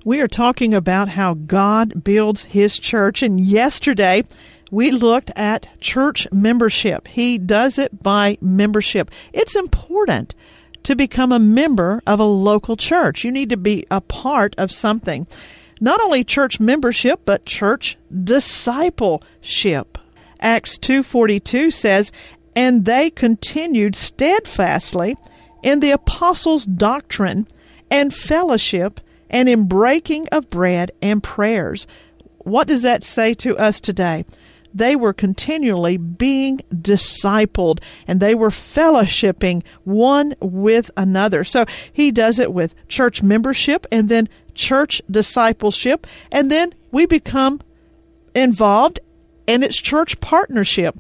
We are talking about how God builds His church, and yesterday we looked at church membership. He does it by membership. It's important to become a member of a local church. You need to be a part of something. Not only church membership, but church discipleship. Acts 2:42 says, "And they continued steadfastly in the apostles' doctrine and fellowship, and in breaking of bread and prayers." What does that say to us today? They were continually being discipled, and they were fellowshipping one with another. So he does it with church membership and then church discipleship, and then we become involved, and it's church partnership.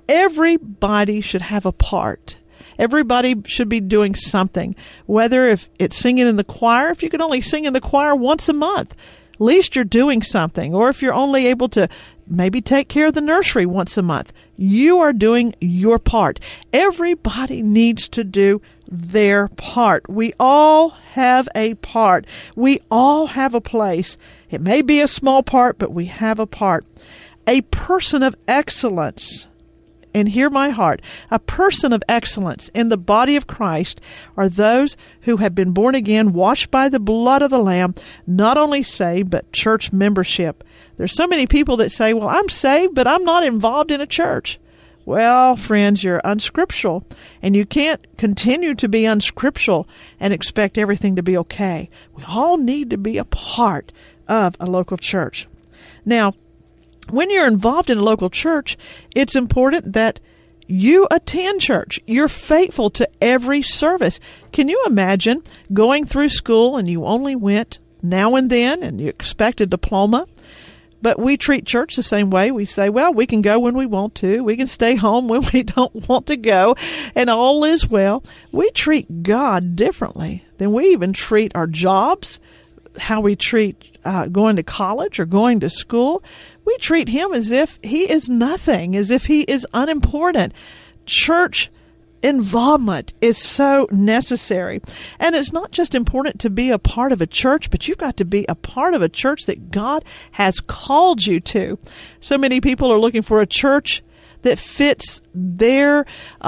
Everybody should have a part. Everybody should be doing something, whether if it's singing in the choir. If you can only sing in the choir once a month, at least you're doing something. Or if you're only able to maybe take care of the nursery once a month, you are doing your part. Everybody needs to do their part. We all have a part. We all have a place. It may be a small part, but we have a part. A person of excellence, and hear my heart, a person of excellence in the body of Christ are those who have been born again, washed by the blood of the Lamb, not only saved, but church membership. There's so many people that say, well, I'm saved, but I'm not involved in a church. Well, friends, you're unscriptural, and you can't continue to be unscriptural and expect everything to be okay. We all need to be a part of a local church. Now, when you're involved in a local church, it's important that you attend church. You're faithful to every service. Can you imagine going through school and you only went now and then and you expect a diploma? But we treat church the same way. We say, well, we can go when we want to. We can stay home when we don't want to go, and all is well. We treat God differently than we even treat our jobs, how we treat going to college or going to school. We treat Him as if He is nothing, as if He is unimportant. Church involvement is so necessary. And it's not just important to be a part of a church, but you've got to be a part of a church that God has called you to. So many people are looking for a church that fits their,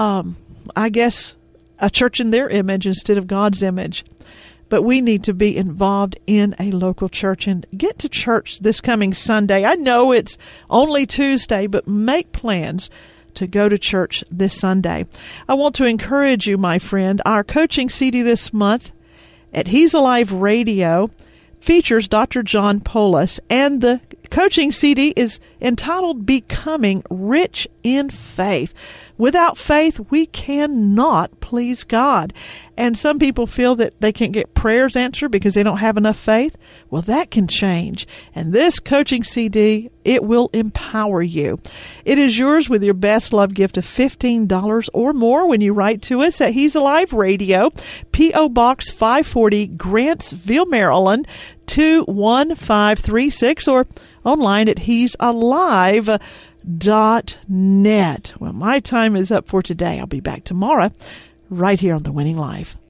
a church in their image instead of God's image. But we need to be involved in a local church and get to church this coming Sunday. I know it's only Tuesday, but make plans to go to church this Sunday. I want to encourage you, my friend. Our coaching CD this month at He's Alive Radio features Dr. John Poulos, and the coaching CD is entitled Becoming Rich in Faith. Without faith, we cannot please God. And some people feel that they can't get prayers answered because they don't have enough faith. Well, that can change. And this coaching CD, it will empower you. It is yours with your best love gift of $15 or more when you write to us at He's Alive Radio, P.O. Box 540, Grantsville, Maryland, 21536, or online at he'salive.net. Well, my time is up for today. I'll be back tomorrow right here on The Winning Life.